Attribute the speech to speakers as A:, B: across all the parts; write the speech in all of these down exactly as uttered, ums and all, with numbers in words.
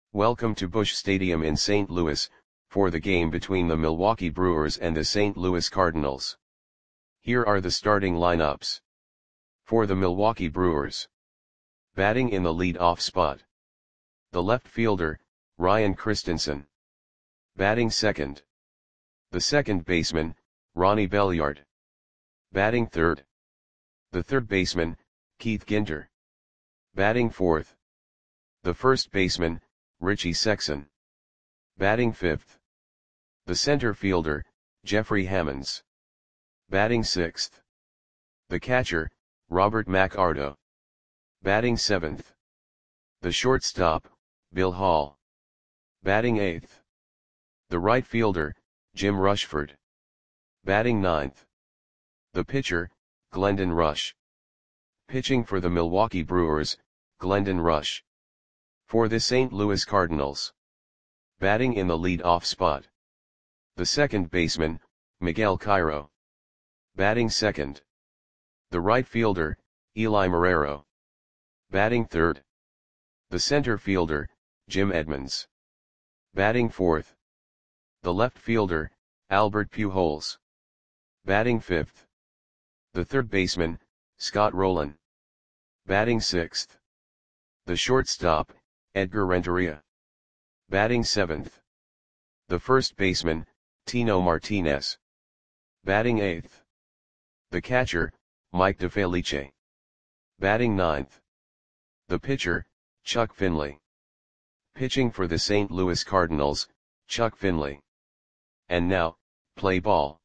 A: Welcome to Busch Stadium in Saint Louis, for the game between the Milwaukee Brewers and the Saint Louis Cardinals. Here are the starting lineups. For the Milwaukee Brewers. Batting in the lead-off spot. The left fielder, Ryan Christensen. Batting second. The second baseman, Ronnie Belliard. Batting third. The third baseman, Keith Ginter. Batting fourth. The first baseman, Richie Sexson. Batting fifth. The center fielder, Jeffrey Hammonds. Batting sixth. The catcher, Robert McArdo. Batting seventh. The shortstop, Bill Hall. Batting eighth. The right fielder, Jim Rushford. Batting ninth. The pitcher, Glendon Rush. Pitching for the Milwaukee Brewers, Glendon Rush. For the Saint Louis Cardinals. Batting in the lead-off spot. The second baseman, Miguel Cairo. Batting second. The right fielder, Eli Marrero. Batting third. The center fielder, Jim Edmonds. Batting fourth. The left fielder, Albert Pujols. Batting fifth. The third baseman, Scott Rolen. Batting sixth. The shortstop, Edgar Renteria. Batting seventh. The first baseman, Tino Martinez. Batting eighth. The catcher, Mike DeFelice. Batting ninth. The pitcher, Chuck Finley. Pitching for the Saint Louis Cardinals, Chuck Finley. And now, play ball.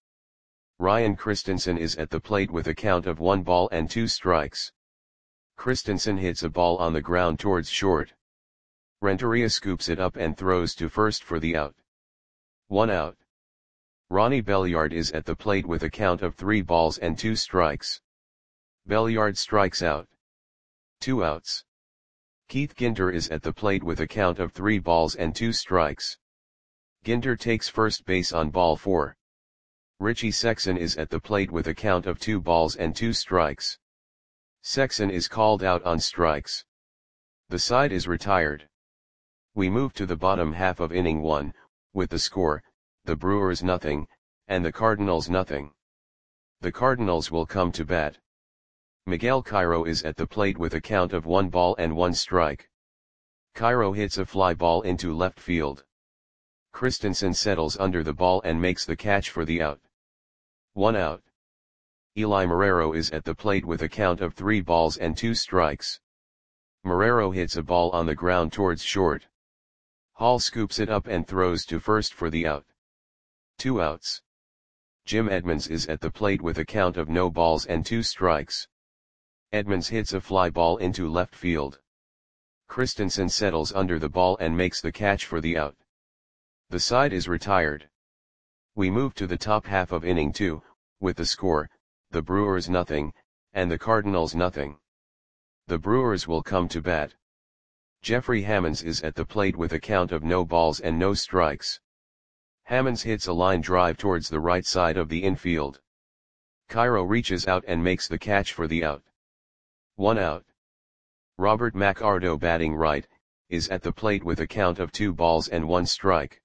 A: Ryan Christensen is at the plate with a count of one ball and two strikes. Christensen hits a ball on the ground towards short. Renteria scoops it up and throws to first for the out. One out. Ronnie Belliard is at the plate with a count of three balls and two strikes. Belliard strikes out. Two outs. Keith Ginter is at the plate with a count of three balls and two strikes. Ginter takes first base on ball four. Richie Sexson is at the plate with a count of two balls and two strikes. Sexson is called out on strikes. The side is retired. We move to the bottom half of inning one, with the score, the Brewers nothing, and the Cardinals nothing. The Cardinals will come to bat. Miguel Cairo is at the plate with a count of one ball and one strike. Cairo hits a fly ball into left field. Christensen settles under the ball and makes the catch for the out. One out. Eli Marrero is at the plate with a count of three balls and two strikes. Marrero hits a ball on the ground towards short. Hall scoops it up and throws to first for the out. Two outs. Jim Edmonds is at the plate with a count of no balls and two strikes. Edmonds hits a fly ball into left field. Christensen settles under the ball and makes the catch for the out. The side is retired. We move to the top half of inning two, with the score, the Brewers nothing, and the Cardinals nothing. The Brewers will come to bat. Jeffrey Hammonds is at the plate with a count of no balls and no strikes. Hammonds hits a line drive towards the right side of the infield. Cairo reaches out and makes the catch for the out. One out. Robert McArdo, batting right, is at the plate with a count of two balls and one strike.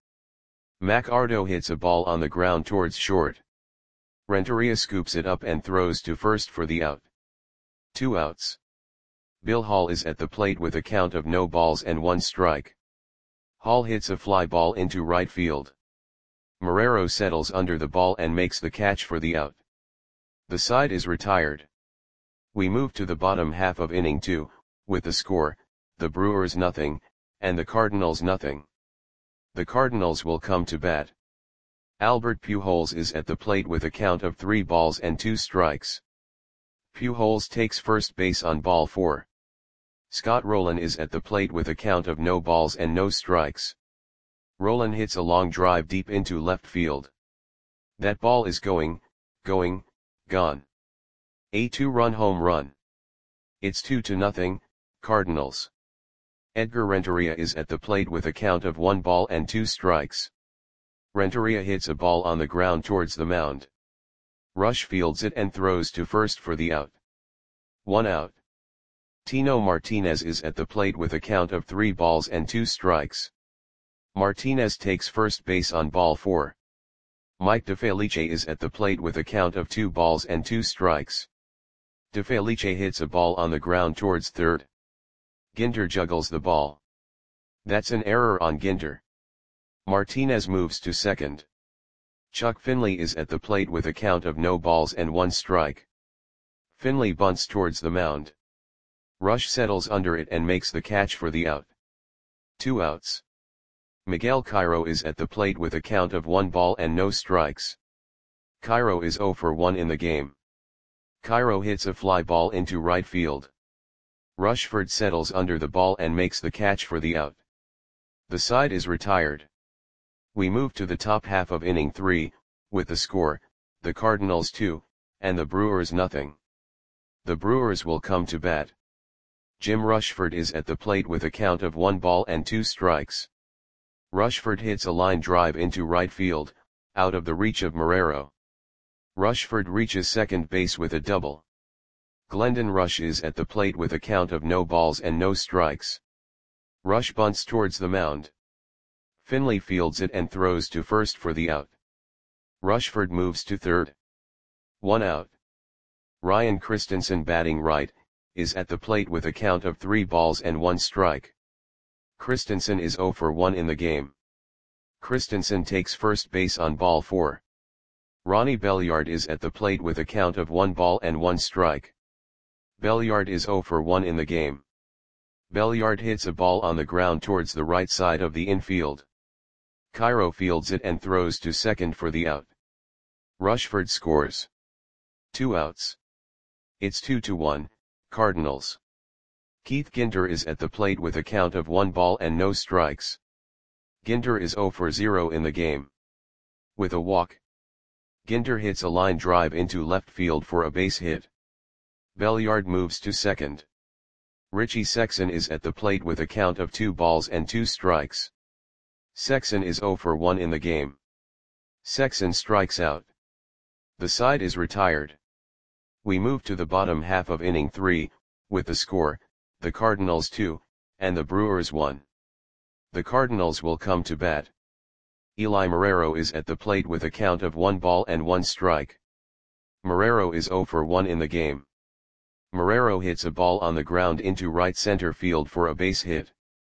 A: McArdo hits a ball on the ground towards short. Renteria scoops it up and throws to first for the out. Two outs. Bill Hall is at the plate with a count of no balls and one strike. Hall hits a fly ball into right field. Marrero settles under the ball and makes the catch for the out. The side is retired. We move to the bottom half of inning two, with the score, the Brewers nothing, and the Cardinals nothing. The Cardinals will come to bat. Albert Pujols is at the plate with a count of three balls and two strikes. Pujols takes first base on ball four. Scott Rolen is at the plate with a count of no balls and no strikes. Rolen hits a long drive deep into left field. That ball is going, going, gone. A two-run home run. It's two to nothing, Cardinals. Edgar Renteria is at the plate with a count of one ball and two strikes. Renteria hits a ball on the ground towards the mound. Rush fields it and throws to first for the out. One out. Tino Martinez is at the plate with a count of three balls and two strikes. Martinez takes first base on ball four. Mike DeFelice is at the plate with a count of two balls and two strikes. DeFelice hits a ball on the ground towards third. Ginter juggles the ball. That's an error on Ginter. Martinez moves to second. Chuck Finley is at the plate with a count of no balls and one strike. Finley bunts towards the mound. Rush settles under it and makes the catch for the out. Two outs. Miguel Cairo is at the plate with a count of one ball and no strikes. Cairo is zero for one in the game. Cairo hits a fly ball into right field. Rushford settles under the ball and makes the catch for the out. The side is retired. We move to the top half of inning three, with the score, the Cardinals two, and the Brewers nothing. The Brewers will come to bat. Jim Rushford is at the plate with a count of one ball and two strikes. Rushford hits a line drive into right field, out of the reach of Marrero. Rushford reaches second base with a double. Glendon Rush is at the plate with a count of no balls and no strikes. Rush bunts towards the mound. Finley fields it and throws to first for the out. Rushford moves to third. One out. Ryan Christensen, batting right, is at the plate with a count of three balls and one strike. Christensen is zero for one in the game. Christensen takes first base on ball four. Ronnie Belliard is at the plate with a count of one ball and one strike. Belliard is zero for one in the game. Belliard hits a ball on the ground towards the right side of the infield. Cairo fields it and throws to second for the out. Rushford scores. Two outs. It's two to one, Cardinals. Keith Ginter is at the plate with a count of one ball and no strikes. Ginter is zero for zero in the game. With a walk, Ginter hits a line drive into left field for a base hit. Belliard moves to second. Richie Sexson is at the plate with a count of two balls and two strikes. Sexson is zero for one in the game. Sexson strikes out. The side is retired. We move to the bottom half of inning three, with the score, the Cardinals two, and the Brewers one. The Cardinals will come to bat. Eli Marrero is at the plate with a count of one ball and one strike. Marrero is zero for one in the game. Marrero hits a ball on the ground into right center field for a base hit.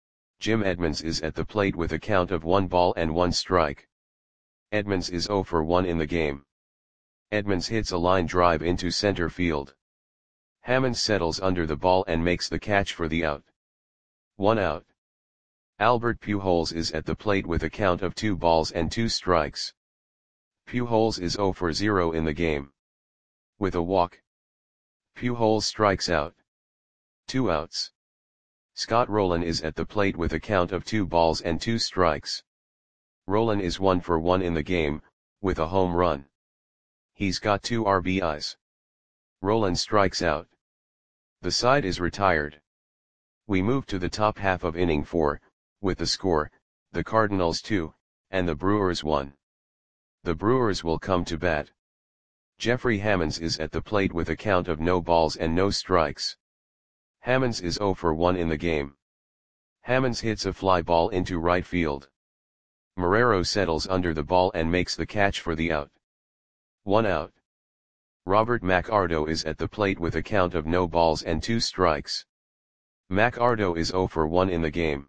A: Jim Edmonds is at the plate with a count of one ball and one strike. Edmonds is zero for one in the game. Edmonds hits a line drive into center field. Hammonds settles under the ball and makes the catch for the out. One out. Albert Pujols is at the plate with a count of two balls and two strikes. Pujols is zero for zero in the game. With a walk, Pujols strikes out. Two outs. Scott Rolen is at the plate with a count of two balls and two strikes. Rolen is one for one in the game, with a home run. He's got two R B Is. Rolen strikes out. The side is retired. We move to the top half of inning four, with the score, the Cardinals two, and the Brewers one. The Brewers will come to bat. Jeffrey Hammonds is at the plate with a count of no balls and no strikes. Hammonds is zero for one in the game. Hammonds hits a fly ball into right field. Marrero settles under the ball and makes the catch for the out. One out. Robert McArdo is at the plate with a count of no balls and two strikes. McArdo is zero for one in the game.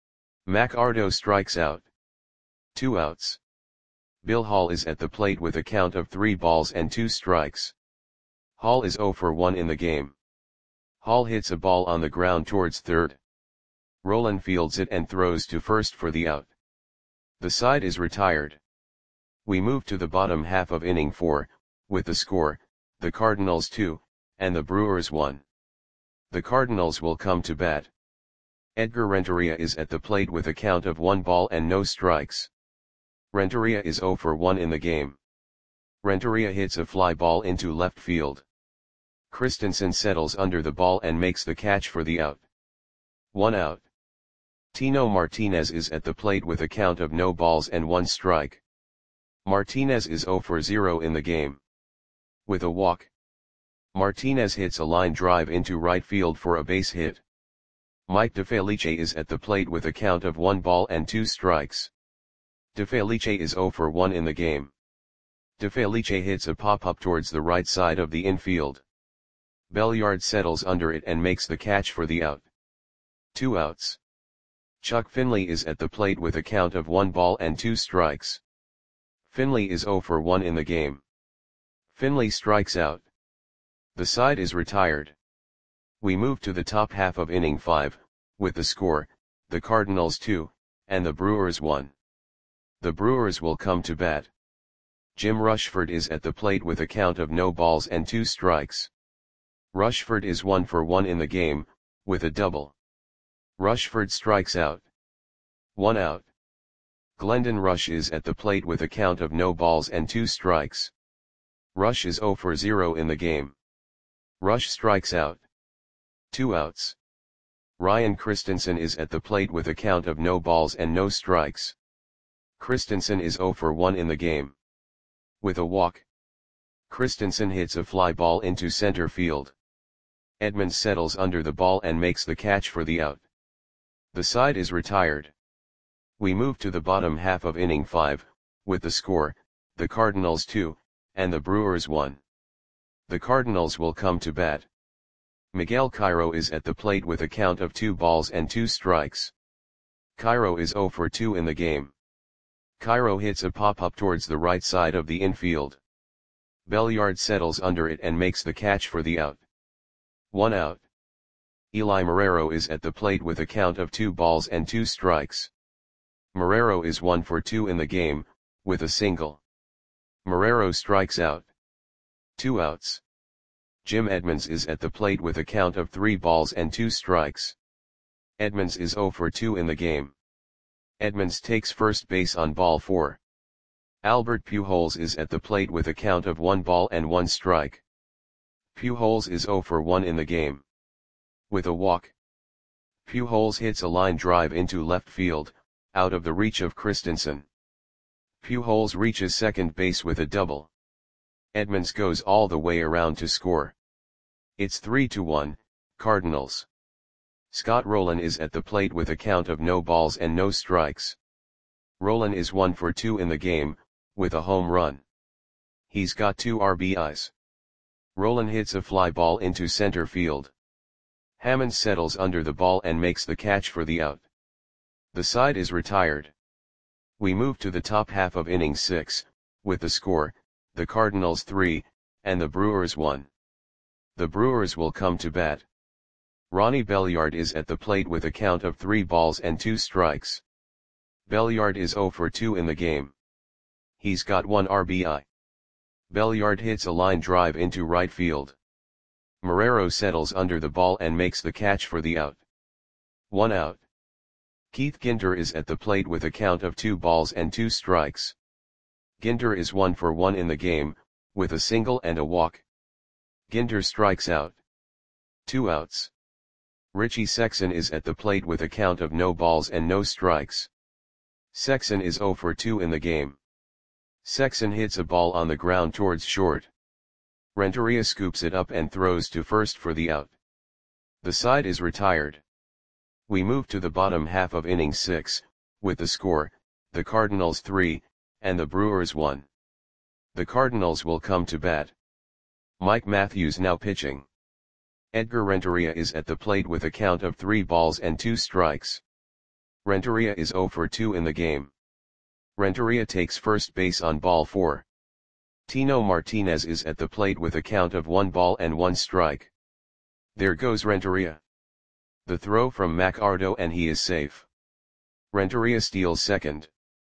A: McArdo strikes out. Two outs. Bill Hall is at the plate with a count of three balls and two strikes. Hall is zero for one in the game. Hall hits a ball on the ground towards third. Rolen fields it and throws to first for the out. The side is retired. We move to the bottom half of inning four, with the score, the Cardinals two, and the Brewers one. The Cardinals will come to bat. Edgar Renteria is at the plate with a count of one ball and no strikes. Renteria is zero for one in the game. Renteria hits a fly ball into left field. Christensen settles under the ball and makes the catch for the out. One out. Tino Martinez is at the plate with a count of no balls and one strike. Martinez is zero for zero in the game. With a walk, Martinez hits a line drive into right field for a base hit. Mike DeFelice is at the plate with a count of one ball and two strikes. DeFelice is zero for one in the game. DeFelice hits a pop-up towards the right side of the infield. Belliard settles under it and makes the catch for the out. Two outs. Chuck Finley is at the plate with a count of one ball and two strikes. Finley is zero for one in the game. Finley strikes out. The side is retired. We move to the top half of inning five, with the score, the Cardinals two, and the Brewers one. The Brewers will come to bat. Jim Rushford is at the plate with a count of no balls and two strikes. Rushford is one for one in the game, with a double. Rushford strikes out. One out. Glendon Rush is at the plate with a count of no balls and two strikes. Rush is zero for zero in the game. Rush strikes out. Two outs. Ryan Christensen is at the plate with a count of no balls and no strikes. Christensen is zero for one in the game. With a walk. Christensen hits a fly ball into center field. Edmonds settles under the ball and makes the catch for the out. The side is retired. We move to the bottom half of inning five, with the score, the Cardinals two, and the Brewers one. The Cardinals will come to bat. Miguel Cairo is at the plate with a count of two balls and two strikes. Cairo is zero for two in the game. Cairo hits a pop-up towards the right side of the infield. Belliard settles under it and makes the catch for the out. One out. Eli Marrero is at the plate with a count of two balls and two strikes. Marrero is one for two in the game, with a single. Marrero strikes out. Two outs. Jim Edmonds is at the plate with a count of three balls and two strikes. Edmonds is zero for two in the game. Edmonds takes first base on ball four. Albert Pujols is at the plate with a count of one ball and one strike. Pujols is zero for one in the game. With a walk. Pujols hits a line drive into left field, out of the reach of Christensen. Pujols reaches second base with a double. Edmonds goes all the way around to score. It's three to one, Cardinals. Scott Rowland is at the plate with a count of no balls and no strikes. Rowland is one for two in the game, with a home run. He's got two R B Is. Rowland hits a fly ball into center field. Hammond settles under the ball and makes the catch for the out. The side is retired. We move to the top half of inning six, with the score, the Cardinals three, and the Brewers one. The Brewers will come to bat. Ronnie Belliard is at the plate with a count of three balls and two strikes. Belliard is zero for two in the game. He's got one R B I. Belliard hits a line drive into right field. Marrero settles under the ball and makes the catch for the out. One out. Keith Ginter is at the plate with a count of two balls and two strikes. Ginter is one for one in the game, with a single and a walk. Ginter strikes out. Two outs. Richie Sexson is at the plate with a count of no balls and no strikes. Sexson is zero for two in the game. Sexson hits a ball on the ground towards short. Renteria scoops it up and throws to first for the out. The side is retired. We move to the bottom half of inning six, with the score, the Cardinals three, and the Brewers one. The Cardinals will come to bat. Mike Matthews now pitching. Edgar Renteria is at the plate with a count of three balls and two strikes. Renteria is zero for two in the game. Renteria takes first base on ball four. Tino Martinez is at the plate with a count of one ball and one strike. There goes Renteria. The throw from Macardo and he is safe. Renteria steals second.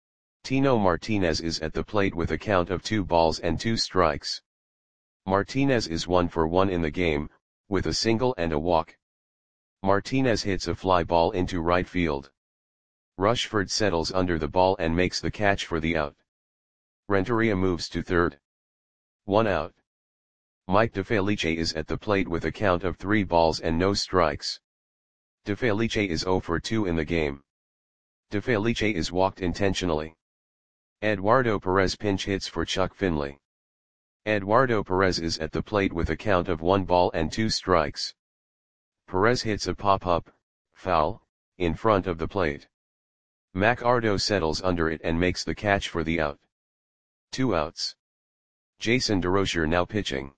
A: Tino Martinez is at the plate with a count of two balls and two strikes. Martinez is one for one in the game, with a single and a walk. Martinez hits a fly ball into right field. Rushford settles under the ball and makes the catch for the out. Renteria moves to third. One out. Mike DeFelice is at the plate with a count of three balls and no strikes. DeFelice is zero for two in the game. DeFelice is walked intentionally. Eduardo Perez pinch hits for Chuck Finley. Eduardo Perez is at the plate with a count of one ball and two strikes. Perez hits a pop-up, foul, in front of the plate. Macardo settles under it and makes the catch for the out. Two outs. Jason DeRocher now pitching.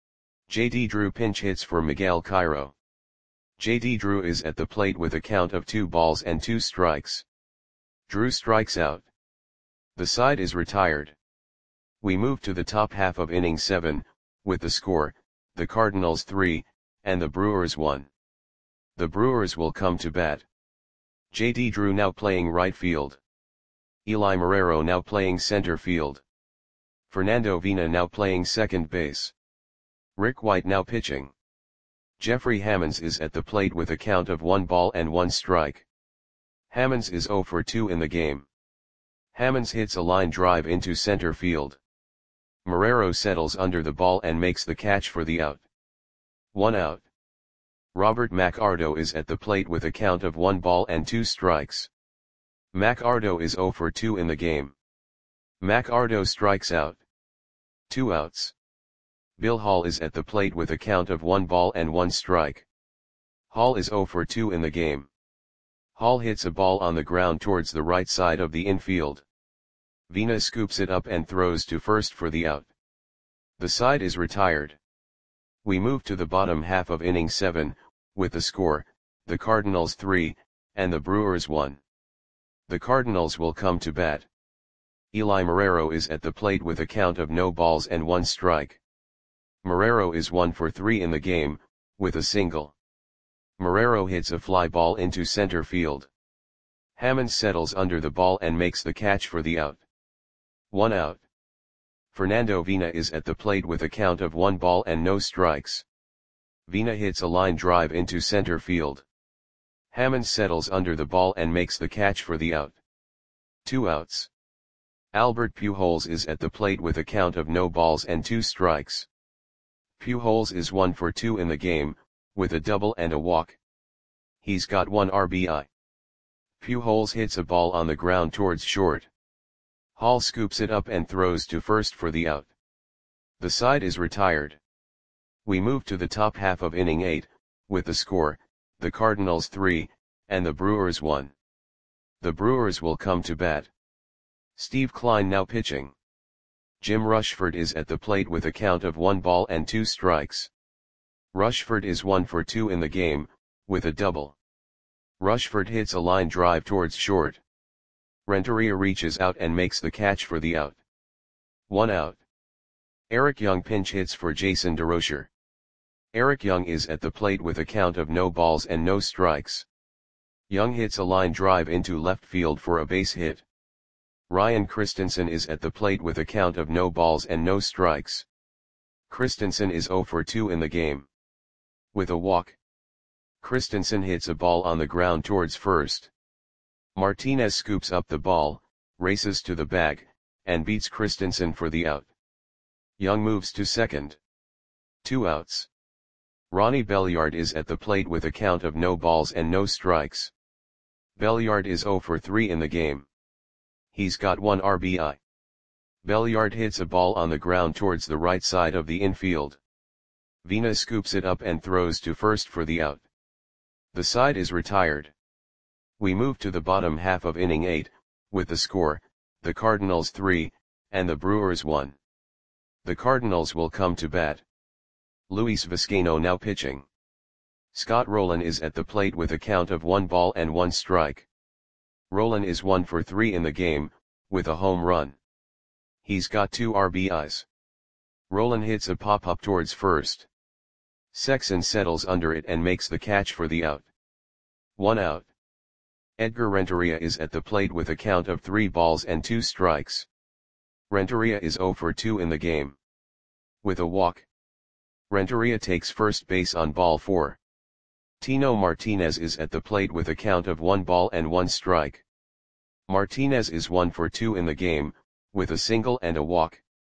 A: J D Drew pinch hits for Miguel Cairo. J D Drew is at the plate with a count of two balls and two strikes. Drew strikes out. The side is retired. We move to the top half of inning seven, with the score, the Cardinals three, and the Brewers one. The Brewers will come to bat. J D Drew now playing right field. Eli Marrero now playing center field. Fernando Vina now playing second base. Rick White now pitching. Jeffrey Hammonds is at the plate with a count of one ball and one strike. Hammonds is zero for two in the game. Hammonds hits a line drive into center field. Marrero settles under the ball and makes the catch for the out. One out. Robert Macardo is at the plate with a count of one ball and two strikes. Macardo is zero for two in the game. Macardo strikes out. Two outs. Bill Hall is at the plate with a count of one ball and one strike. Hall is zero for two in the game. Hall hits a ball on the ground towards the right side of the infield. Vina scoops it up and throws to first for the out. The side is retired. We move to the bottom half of inning seven, with the score, the Cardinals three, and the Brewers one. The Cardinals will come to bat. Eli Marrero is at the plate with a count of no balls and one strike. Marrero is one for three in the game, with a single. Marrero hits a fly ball into center field. Hammond settles under the ball and makes the catch for the out. One out. Fernando Vina is at the plate with a count of one ball and no strikes. Vina hits a line drive into center field. Hammond settles under the ball and makes the catch for the out. Two outs. Albert Pujols is at the plate with a count of no balls and two strikes. Pujols is one for two in the game, with a double and a walk. He's got one R B I. Pujols hits a ball on the ground towards short. Hall scoops it up and throws to first for the out. The side is retired. We move to the top half of inning eight, with the score, the Cardinals three, and the Brewers one. The Brewers will come to bat. Steve Klein now pitching. Jim Rushford is at the plate with a count of one ball and two strikes. Rushford is one for two in the game, with a double. Rushford hits a line drive towards short. Renteria reaches out and makes the catch for the out. One out. Eric Young pinch hits for Jason DeRocher. Eric Young is at the plate with a count of no balls and no strikes. Young hits a line drive into left field for a base hit. Ryan Christensen is at the plate with a count of no balls and no strikes. Christensen is zero for two in the game. With a walk. Christensen hits a ball on the ground towards first. Martinez scoops up the ball, races to the bag, and beats Christensen for the out. Young moves to second. Two outs. Ronnie Belliard is at the plate with a count of no balls and no strikes. Belliard is zero for three in the game. He's got one R B I. Belliard hits a ball on the ground towards the right side of the infield. Vina scoops it up and throws to first for the out. The side is retired. We move to the bottom half of inning eight, with the score, the Cardinals three, and the Brewers one. The Cardinals will come to bat. Luis Vizcaino now pitching. Scott Rowland is at the plate with a count of one ball and one strike. Rowland is one for three in the game, with a home run. He's got two R B Is. Rowland hits a pop-up towards first. Sexson settles under it and makes the catch for the out. One out. Edgar Renteria is at the plate with a count of three balls and two strikes. Renteria is zero for two in the game. With a walk. Renteria takes first base on ball four. Tino Martinez is at the plate with a count of one ball and one strike. Martinez is one for two in the game, with a single and a walk.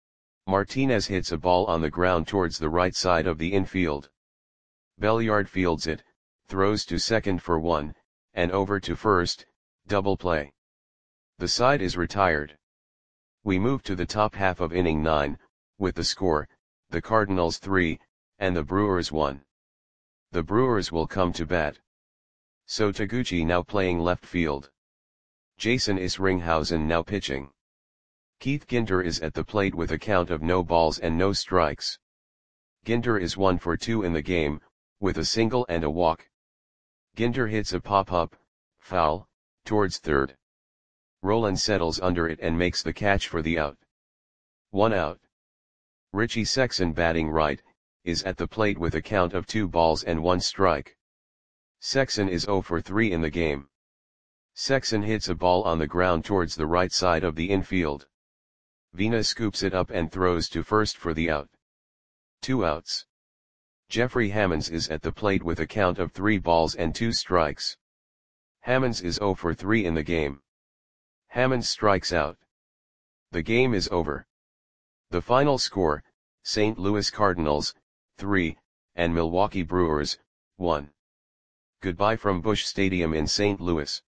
A: Martinez hits a ball on the ground towards the right side of the infield. Belliard fields it, throws to second for one, and over to first, double play. The side is retired. We move to the top half of inning nine, with the score, the Cardinals three, and the Brewers one. The Brewers will come to bat. So Taguchi now playing left field. Jason Isringhausen now pitching. Keith Ginter is at the plate with a count of no balls and no strikes. Ginter is one for two in the game, with a single and a walk. Ginter hits a pop-up, foul, towards third. Rolen settles under it and makes the catch for the out. One out. Richie Sexson batting right, is at the plate with a count of two balls and one strike. Sexson is zero for three in the game. Sexson hits a ball on the ground towards the right side of the infield. Vina scoops it up and throws to first for the out. Two outs. Jeffrey Hammonds is at the plate with a count of three balls and two strikes. Hammonds is zero for three in the game. Hammonds strikes out. The game is over. The final score, Saint Louis Cardinals, three, and Milwaukee Brewers, one. Goodbye from Busch Stadium in Saint Louis.